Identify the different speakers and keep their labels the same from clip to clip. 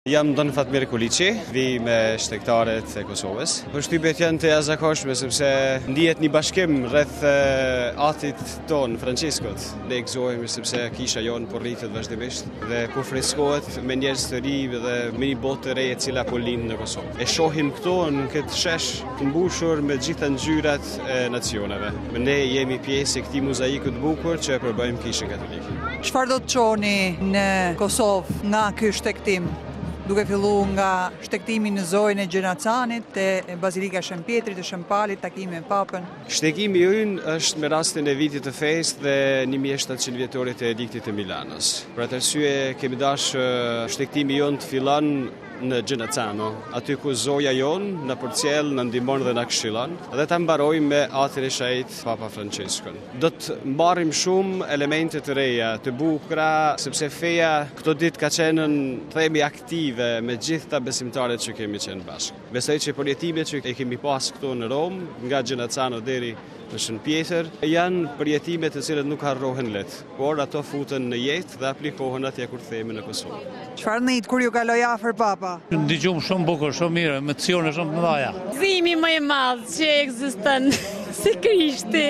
Speaker 1: Jam Don Fatmir Kuliçi, vi me shtektarët e Kosovës. Përshtypjet janë të jashtëzakonshme sepse ndihet një bashkim rreth atit ton, Franciskut. Ne gëzohemi sepse kisha jon po rritet vazhdimisht dhe po freskohet me njerëz të ri dhe me një botë të re e cila po lind në Kosovë. E shohim këto në këtë shesh të mbushur me gjitha ngjyrat e nacioneve. Ne jemi pjesë e këtij mozaiku të bukur që e përbëjmë Kishën Katolike.
Speaker 2: Çfarë do të çoni në Kosovë nga ky shtektim? Duke filluar nga shtektimi në zojën e Gjenacanit, te Bazilika Shën Pjetrit, të Shëmpalit, takimi me Papën.
Speaker 1: Shtekimi ynë është me rastin e vitit të festë dhe 1700 vjetorit të ediktit të Milanos. Për atë arsye kemi dashur shtektimi jon të fillon në Gjenacano, aty ku zoja jon na përcjell, na ndihmon dhe na këshillon, dhe ta mbarojmë me atin e shejt Papa Franciskun. Do të mbarrim shumë elemente të reja, të bukura, sepse feja këto ditë ka qenë themi aktive me gjithë ta besimtarët që kemi qenë bashkë. Besoj që përjetimet që e kemi pas këtu në Rom, nga Gjenacano deri në Shën Pjetër, janë përjetime të cilët nuk harrohen lehtë, por ato futen në jetë dhe aplikohen atje kur themi në Kosovë.
Speaker 2: Çfarë ndit kur ju kaloi afër Papa?
Speaker 3: Ndigjum shumë bukur, shumë mirë, emocione shumë të mëdha.
Speaker 4: Gëzimi më i madh që ekziston si Krishti.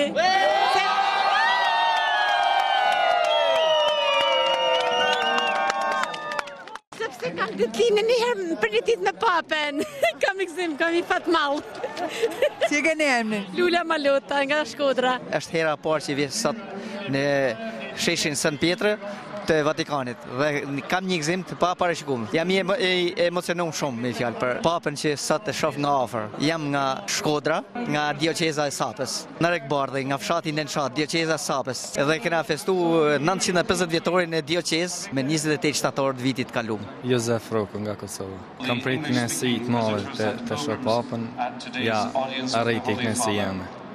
Speaker 4: Sepse kam ditëlindjen një herë për një ditë me Papën. Kam gëzim, kam i fat mall.
Speaker 2: Si e keni emrin?
Speaker 4: Lula Malota nga Shkodra.
Speaker 5: Është hera e parë që vjen sot në sheshin San Pietro të Vatikanit dhe kam një gëzim të pa parashikuar. Jam i emocionuar shumë me fjalë për Papën që sot e shoh nga afër. Jam nga Shkodra, nga dioqeza e Sapës, në Rekbardhi, nga fshati Nençat, dioqeza e Sapës. Edhe kena festuar 950 vjetorin e dioqezë me 28 shtator të vitit kaluar.
Speaker 6: Jozef Roko nga Kosova. Kam prit kënaqësi të madhe të shoh Papën, ja arriti kënaqësia jeme.